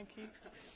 Thank you.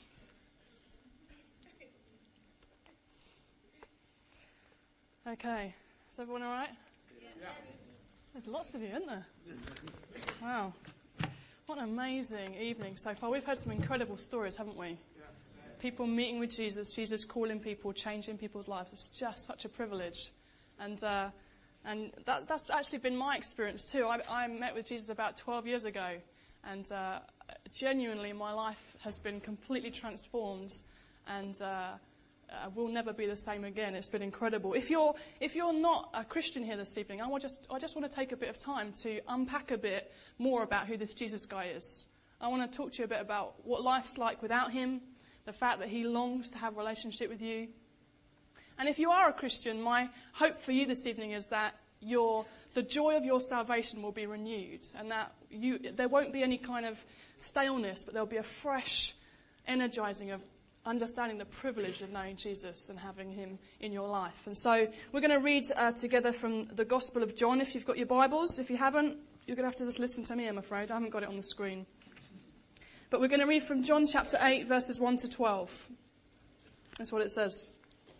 Okay. Is everyone all right? Yeah. There's lots of you, isn't there? Wow. What an amazing evening so far. We've heard some incredible stories, haven't we? People meeting with Jesus, Jesus calling people, changing people's lives. It's just such a privilege. And that's actually been my experience too. I met with Jesus about 12 years ago. And genuinely, my life has been completely transformed. And will never be the same again. It's been incredible. If you're not a Christian here this evening, I just want to take a bit of time to unpack a bit more about who this Jesus guy is. I want to talk to you a bit about what life's like without him, the fact that he longs to have a relationship with you. And if you are a Christian, my hope for you this evening is that the joy of your salvation will be renewed, and that there won't be any kind of staleness, but there'll be a fresh energizing of understanding the privilege of knowing Jesus and having him in your life. And so we're going to read together from the Gospel of John, if you've got your Bibles. If you haven't, you're going to have to just listen to me, I'm afraid. I haven't got it on the screen. But we're going to read from John chapter 8, verses 1 to 12. That's what it says.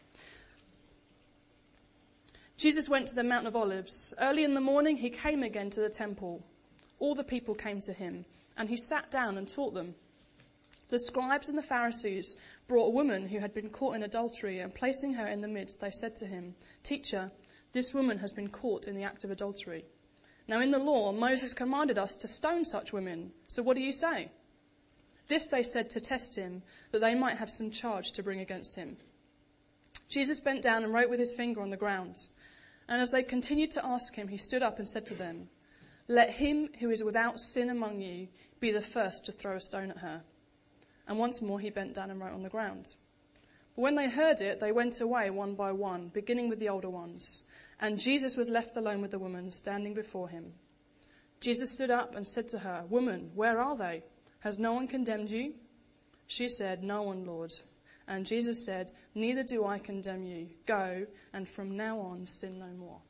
Jesus went to the Mount of Olives. Early in the morning, he came again to the temple. All the people came to him, and he sat down and taught them. The scribes and the Pharisees brought a woman who had been caught in adultery, and placing her in the midst, they said to him, "Teacher, this woman has been caught in the act of adultery. Now in the law, Moses commanded us to stone such women. So what do you say?" This they said to test him, that they might have some charge to bring against him. Jesus bent down and wrote with his finger on the ground. And as they continued to ask him, he stood up and said to them, "Let him who is without sin among you be the first to throw a stone at her." And once more he bent down and wrote on the ground. But when they heard it, they went away one by one, beginning with the older ones. And Jesus was left alone with the woman standing before him. Jesus stood up and said to her, "Woman, where are they? Has no one condemned you?" She said, "No one, Lord." And Jesus said, "Neither do I condemn you. Go, and from now on sin no more."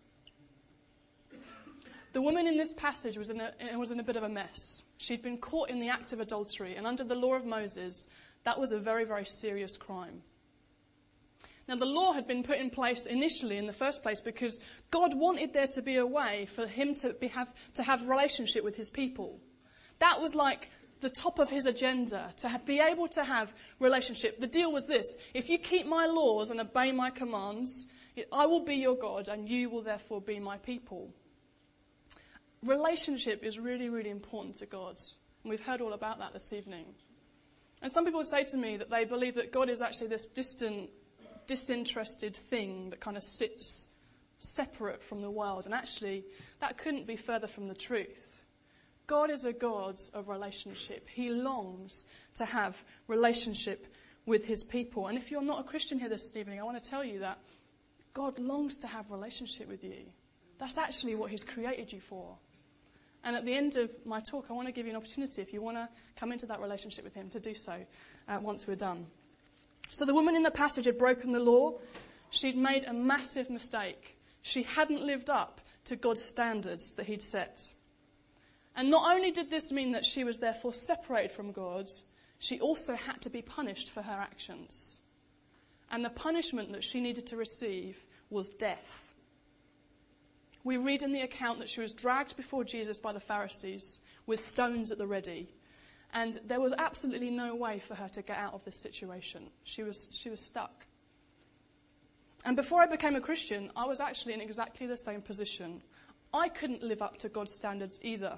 The woman in this passage was in a bit of a mess. She'd been caught in the act of adultery, and under the law of Moses, that was a very, very serious crime. Now, the law had been put in place initially in the first place because God wanted there to be a way for him to have a relationship with his people. That was like the top of his agenda, to be able to have relationship. The deal was this: if you keep my laws and obey my commands, I will be your God, and you will therefore be my people. Relationship is really, really important to God. And we've heard all about that this evening. And some people say to me that they believe that God is actually this distant, disinterested thing that kind of sits separate from the world. And actually, that couldn't be further from the truth. God is a God of relationship. He longs to have relationship with his people. And if you're not a Christian here this evening, I want to tell you that God longs to have relationship with you. That's actually what he's created you for. And at the end of my talk, I want to give you an opportunity, if you want to come into that relationship with him, to do so once we're done. So the woman in the passage had broken the law. She'd made a massive mistake. She hadn't lived up to God's standards that he'd set. And not only did this mean that she was therefore separated from God, she also had to be punished for her actions. And the punishment that she needed to receive was death. We read in the account that she was dragged before Jesus by the Pharisees with stones at the ready. And there was absolutely no way for her to get out of this situation. She was stuck. And before I became a Christian, I was actually in exactly the same position. I couldn't live up to God's standards either.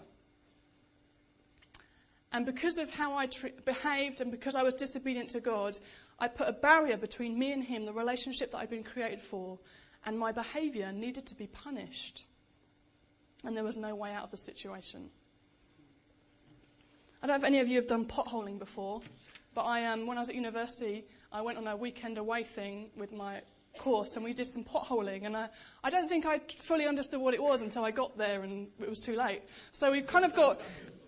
And because of how I behaved and because I was disobedient to God, I put a barrier between me and him, the relationship that I'd been created for, and my behaviour needed to be punished. And there was no way out of the situation. I don't know if any of you have done potholing before, but when I was at university, I went on a weekend away thing with my course, and we did some potholing. And I don't think I fully understood what it was until I got there, and it was too late. So we kind of got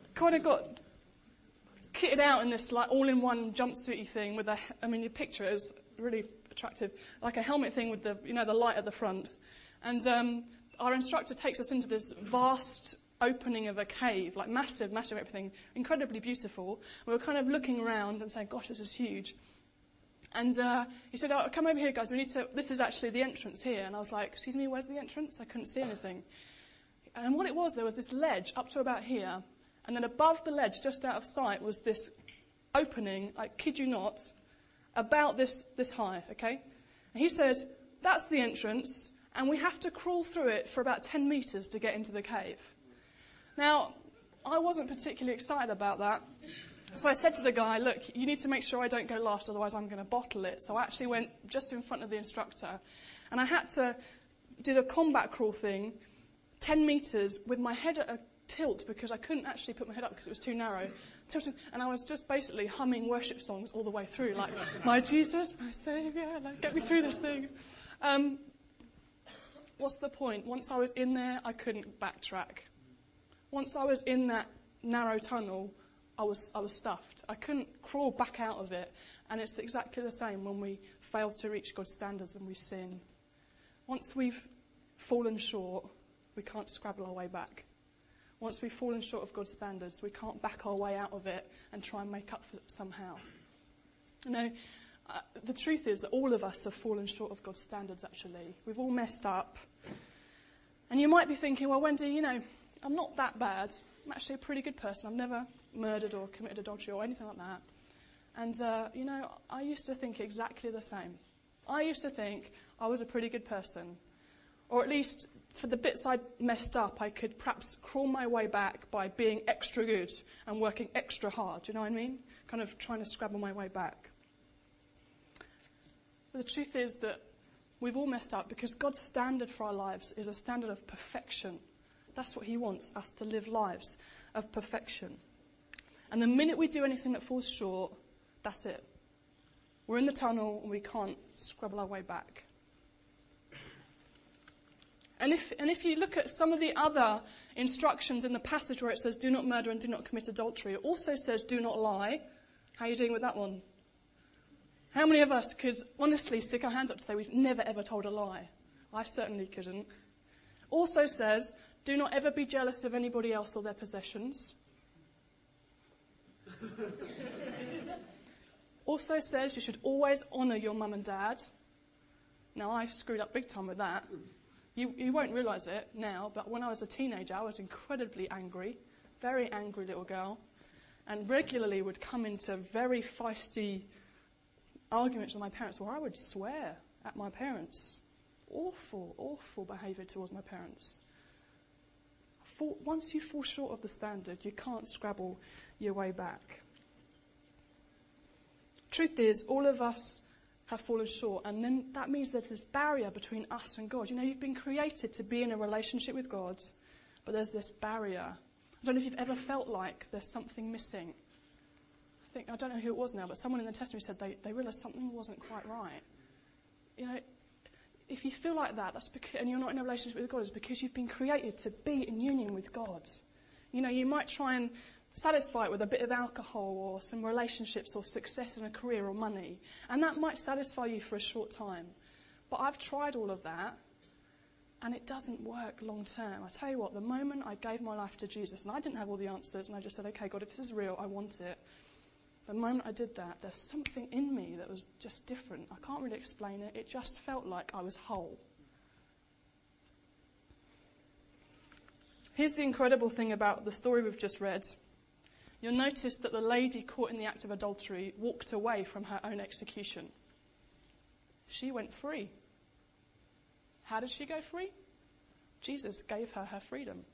kitted out in this like all-in-one jumpsuity thing with you picture it was really attractive, like a helmet thing with the light at the front. And our instructor takes us into this vast opening of a cave, like massive, massive everything, incredibly beautiful. We were kind of looking around and saying, gosh, this is huge. And he said, oh, come over here, guys. This is actually the entrance here. And I was like, excuse me, where's the entrance? I couldn't see anything. And what it was, there was this ledge up to about here. And then above the ledge, just out of sight, was this opening, I kid you not, about this high, okay? And he said, that's the entrance, and we have to crawl through it for about 10 meters to get into the cave. Now, I wasn't particularly excited about that. So I said to the guy, look, you need to make sure I don't go last, otherwise I'm going to bottle it. So I actually went just in front of the instructor, and I had to do the combat crawl thing, 10 meters, with my head at a tilt, because I couldn't actually put my head up because it was too narrow. And I was just basically humming worship songs all the way through, like, my Jesus, my Saviour, like, get me through this thing. What's the point? Once I was in there, I couldn't backtrack. Once I was in that narrow tunnel, I was stuffed. I couldn't crawl back out of it. And it's exactly the same when we fail to reach God's standards and we sin. Once we've fallen short, we can't scrabble our way back. Once we've fallen short of God's standards, we can't back our way out of it and try and make up for it somehow. You know, the truth is that all of us have fallen short of God's standards, actually. We've all messed up. And you might be thinking, well, Wendy, you know, I'm not that bad. I'm actually a pretty good person. I've never murdered or committed adultery or anything like that. And, you know, I used to think exactly the same. I used to think I was a pretty good person. Or at least, for the bits I messed up, I could perhaps crawl my way back by being extra good and working extra hard. Do you know what I mean? Kind of trying to scrabble my way back. But the truth is that we've all messed up because God's standard for our lives is a standard of perfection. That's what he wants us to live lives of perfection. And the minute we do anything that falls short, that's it. We're in the tunnel and we can't scrabble our way back. And if you look at some of the other instructions in the passage where it says do not murder and do not commit adultery, it also says do not lie. How are you doing with that one? How many of us could honestly stick our hands up to say we've never ever told a lie? I certainly couldn't. Also says do not ever be jealous of anybody else or their possessions. Also says you should always honour your mum and dad. Now, I screwed up big time with that. You won't realise it now, but when I was a teenager, I was incredibly angry, very angry little girl, and regularly would come into very feisty arguments with my parents where I would swear at my parents. Awful, awful behaviour towards my parents. Once you fall short of the standard, you can't scrabble your way back. Truth is, all of us have fallen short, and then that means there's this barrier between us and God. You know, you've been created to be in a relationship with God, but there's this barrier. I don't know if you've ever felt like there's something missing. I don't know who it was now, but someone in the testimony said they realised something wasn't quite right. You know, if you feel like that, that's because, and you're not in a relationship with God, it's because you've been created to be in union with God. You know, you might try and satisfy it with a bit of alcohol or some relationships or success in a career or money. And that might satisfy you for a short time. But I've tried all of that, and it doesn't work long term. I tell you what, the moment I gave my life to Jesus, and I didn't have all the answers, and I just said, okay, God, if this is real, I want it. The moment I did that, there's something in me that was just different. I can't really explain it. It just felt like I was whole. Here's the incredible thing about the story we've just read. You'll notice that the lady caught in the act of adultery walked away from her own execution. She went free. How did she go free? Jesus gave her her freedom.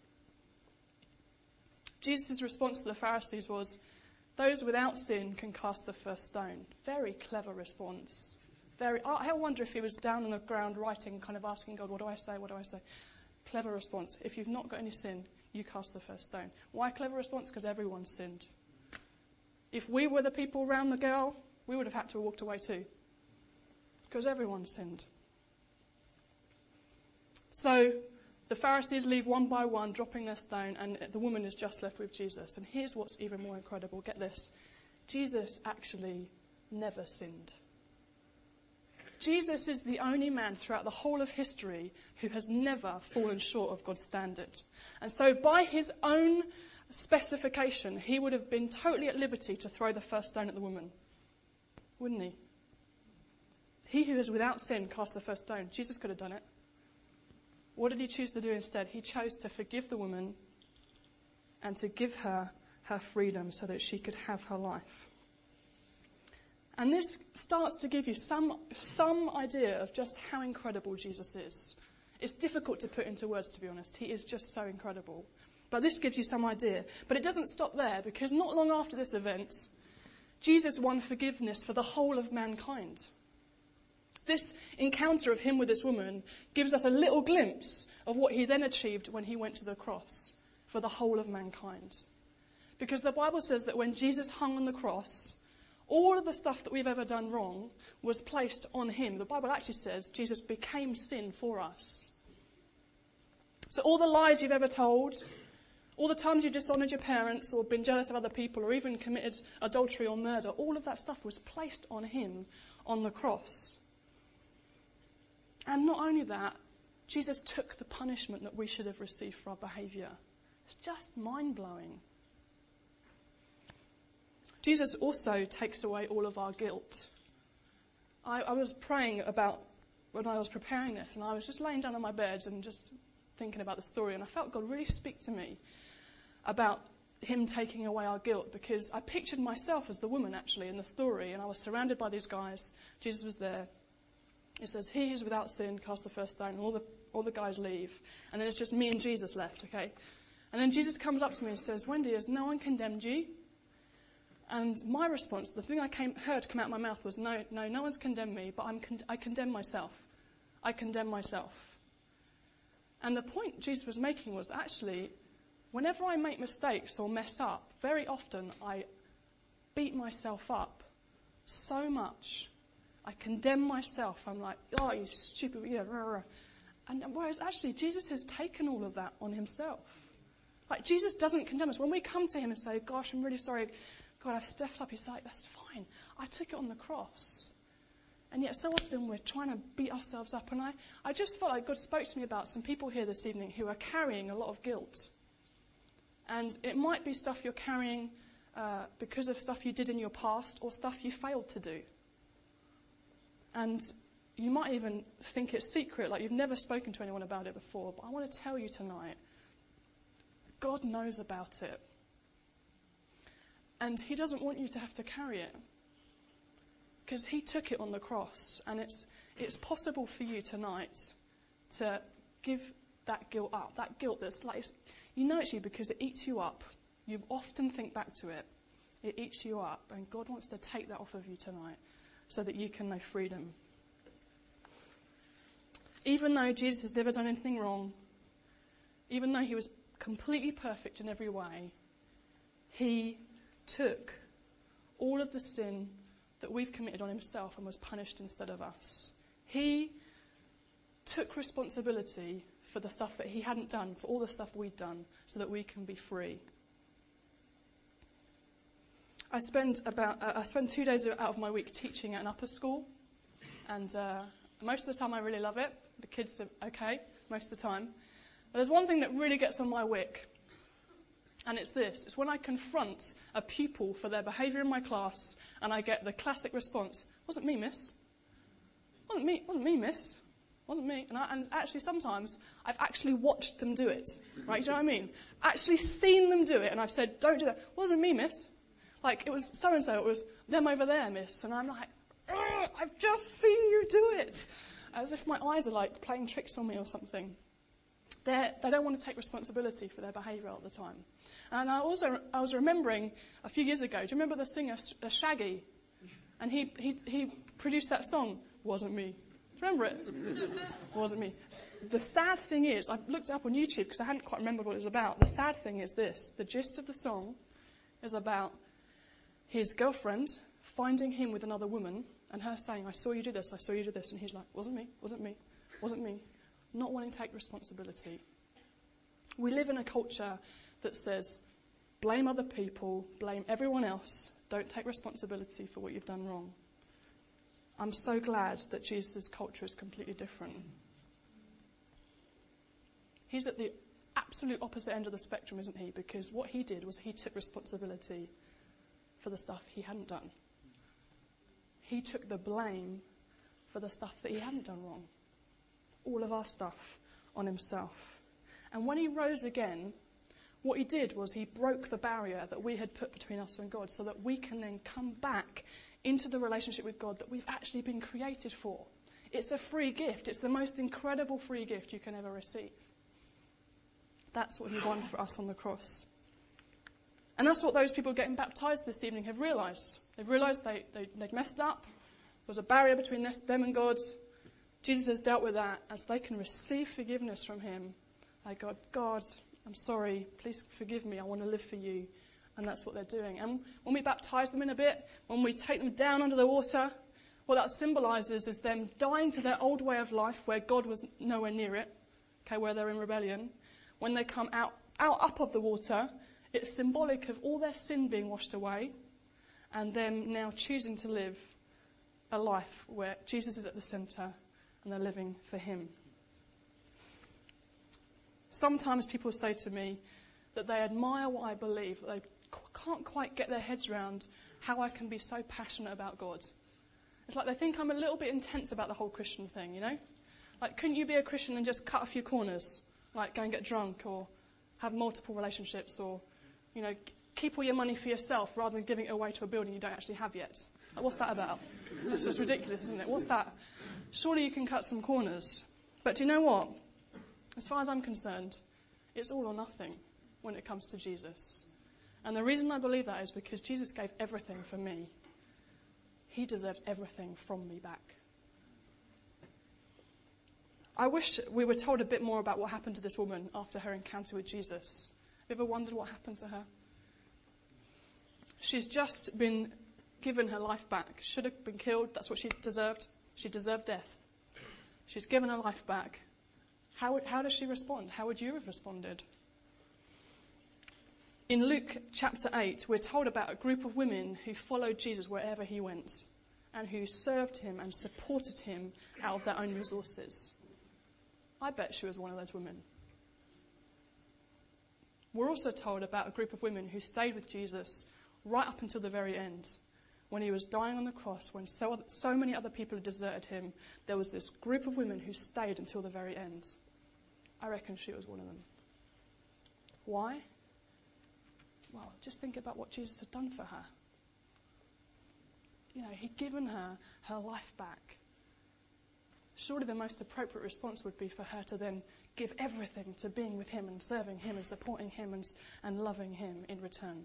Jesus' response to the Pharisees was, those without sin can cast the first stone. Very clever response. I wonder if he was down on the ground writing, kind of asking God, what do I say, what do I say? Clever response. If you've not got any sin, you cast the first stone. Why clever response? Because everyone sinned. If we were the people around the girl, we would have had to have walked away too. Because everyone sinned. So the Pharisees leave one by one, dropping their stone, and the woman is just left with Jesus. And here's what's even more incredible. Get this. Jesus actually never sinned. Jesus is the only man throughout the whole of history who has never fallen short of God's standard. And so by his own specification, he would have been totally at liberty to throw the first stone at the woman. Wouldn't he? He who is without sin cast the first stone. Jesus could have done it. What did he choose to do instead? He chose to forgive the woman and to give her her freedom so that she could have her life. And this starts to give you some idea of just how incredible Jesus is. It's difficult to put into words, to be honest. He is just so incredible. But this gives you some idea. But it doesn't stop there, because not long after this event, Jesus won forgiveness for the whole of mankind. This encounter of him with this woman gives us a little glimpse of what he then achieved when he went to the cross for the whole of mankind. Because the Bible says that when Jesus hung on the cross, all of the stuff that we've ever done wrong was placed on him. The Bible actually says Jesus became sin for us. So all the lies you've ever told, all the times you've dishonoured your parents or been jealous of other people or even committed adultery or murder, all of that stuff was placed on him on the cross. And not only that, Jesus took the punishment that we should have received for our behaviour. It's just mind-blowing. Jesus also takes away all of our guilt. I was praying about when I was preparing this, and I was just laying down on my bed and just thinking about the story, and I felt God really speak to me about him taking away our guilt, because I pictured myself as the woman actually in the story, and I was surrounded by these guys. Jesus was there. It says, he who's without sin cast the first stone, and all the guys leave, and then it's just me and Jesus left, okay? And then Jesus comes up to me and says, Wendy, has no one condemned you? And my response, the thing I heard come out of my mouth was, no one's condemned me, but I condemn myself. I condemn myself. And the point Jesus was making was actually, whenever I make mistakes or mess up, very often I beat myself up so much. I condemn myself. I'm like, oh, you stupid, yeah. And whereas actually Jesus has taken all of that on himself. Like, Jesus doesn't condemn us. When we come to him and say, gosh, I'm really sorry, God, I've stepped up, he's like, that's fine. I took it on the cross. And yet so often we're trying to beat ourselves up. And I just felt like God spoke to me about some people here this evening who are carrying a lot of guilt. And it might be stuff you're carrying because of stuff you did in your past or stuff you failed to do. And you might even think it's secret, like you've never spoken to anyone about it before. But I want to tell you tonight, God knows about it. And he doesn't want you to have to carry it. Because he took it on the cross. And it's possible for you tonight to give that guilt up. That guilt that's like, you know it's you because it eats you up. You often think back to it. It eats you up. And God wants to take that off of you tonight so that you can know freedom. Even though Jesus has never done anything wrong, even though he was completely perfect in every way, he took all of the sin that we've committed on himself and was punished instead of us. He took responsibility for the stuff that he hadn't done, for all the stuff we'd done, so that we can be free. I spend 2 days out of my week teaching at an upper school, and most of the time I really love it. The kids are okay most of the time. But there's one thing that really gets on my wick, and it's this. It's when I confront a pupil for their behaviour in my class, and I get the classic response, wasn't me, miss. Wasn't me, miss. Wasn't me. And actually sometimes I've actually watched them do it. Right, do you know what I mean? Actually seen them do it, and I've said, don't do that. Wasn't me, miss. Like, it was so-and-so, it was them over there, miss. And I'm like, I've just seen you do it. As if my eyes are like playing tricks on me or something. They don't want to take responsibility for their behaviour all the time. And I was remembering a few years ago, do you remember the singer Shaggy? And he produced that song, Wasn't Me. Do you remember it? Wasn't me. The sad thing is, I looked it up on YouTube because I hadn't quite remembered what it was about. The sad thing is this. The gist of the song is about his girlfriend finding him with another woman and her saying, I saw you do this, I saw you do this. And he's like, wasn't me, wasn't me, wasn't me. Not wanting to take responsibility. We live in a culture that says, blame other people, blame everyone else, don't take responsibility for what you've done wrong. I'm so glad that Jesus' culture is completely different. He's at the absolute opposite end of the spectrum, isn't he? Because what he did was he took responsibility for the stuff he hadn't done. He took the blame for the stuff that he hadn't done wrong. All of our stuff on himself. And when he rose again, what he did was he broke the barrier that we had put between us and God so that we can then come back into the relationship with God that we've actually been created for. It's a free gift. It's the most incredible free gift you can ever receive. That's what he won for us on the cross. And that's what those people getting baptized this evening have realised. They've realised they'd messed up. There was a barrier between them and God. Jesus has dealt with that. As they can receive forgiveness from him, they go, God, I'm sorry, please forgive me, I want to live for you. And that's what they're doing. And when we baptise them in a bit, when we take them down under the water, what that symbolises is them dying to their old way of life where God was nowhere near it, okay, where they're in rebellion. When they come out up of the water, it's symbolic of all their sin being washed away and them now choosing to live a life where Jesus is at the centre and they're living for him. Sometimes people say to me that they admire what I believe, that they can't quite get their heads around how I can be so passionate about God. It's like they think I'm a little bit intense about the whole Christian thing, you know? Like, couldn't you be a Christian and just cut a few corners? Like, go and get drunk or have multiple relationships or, you know, keep all your money for yourself rather than giving it away to a building you don't actually have yet. Like, what's that about? It's just ridiculous, isn't it? What's that? Surely you can cut some corners. But do you know what? As far as I'm concerned, it's all or nothing when it comes to Jesus. And the reason I believe that is because Jesus gave everything for me. He deserved everything from me back. I wish we were told a bit more about what happened to this woman after her encounter with Jesus. Have you ever wondered what happened to her? She's just been given her life back. Should have been killed. That's what she deserved. She deserved death. She's given her life back. How does she respond? How would you have responded? In Luke chapter 8, we're told about a group of women who followed Jesus wherever he went and who served him and supported him out of their own resources. I bet she was one of those women. We're also told about a group of women who stayed with Jesus right up until the very end. When he was dying on the cross, when so many other people had deserted him, there was this group of women who stayed until the very end. I reckon she was one of them. Why? Well, just think about what Jesus had done for her. You know, he'd given her life back. Surely the most appropriate response would be for her to then give everything to being with him and serving him and supporting him and loving him in return.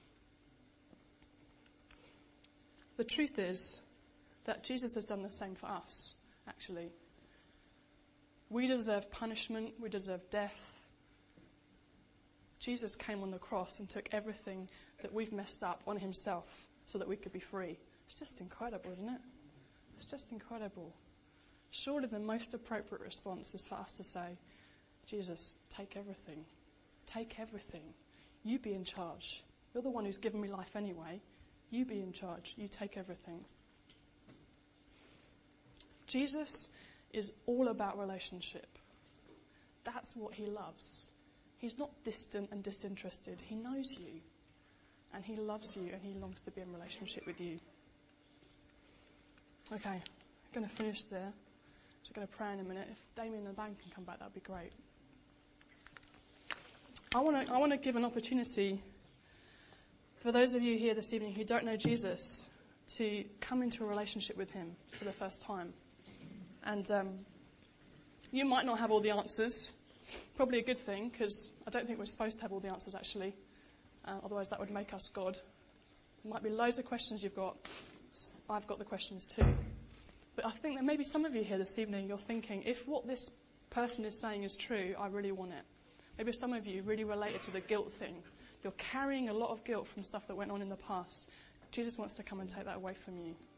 The truth is that Jesus has done the same for us, actually. We deserve punishment. We deserve death. Jesus came on the cross and took everything that we've messed up on himself so that we could be free. It's just incredible, isn't it? It's just incredible. Surely the most appropriate response is for us to say, Jesus, take everything. Take everything. You be in charge. You're the one who's given me life anyway. You be in charge. You take everything. Jesus is all about relationship. That's what he loves. He's not distant and disinterested. He knows you. And he loves you and he longs to be in relationship with you. Okay, I'm going to finish there. Just going to pray in a minute. If Damien and the band can come back, that would be great. I want to give an opportunity for those of you here this evening who don't know Jesus to come into a relationship with him for the first time. And you might not have all the answers. Probably a good thing, because I don't think we're supposed to have all the answers, actually. Otherwise, that would make us God. There might be loads of questions you've got. I've got the questions too. But I think that maybe some of you here this evening, you're thinking, if what this person is saying is true, I really want it. Maybe some of you really related to the guilt thing. You're carrying a lot of guilt from stuff that went on in the past. Jesus wants to come and take that away from you.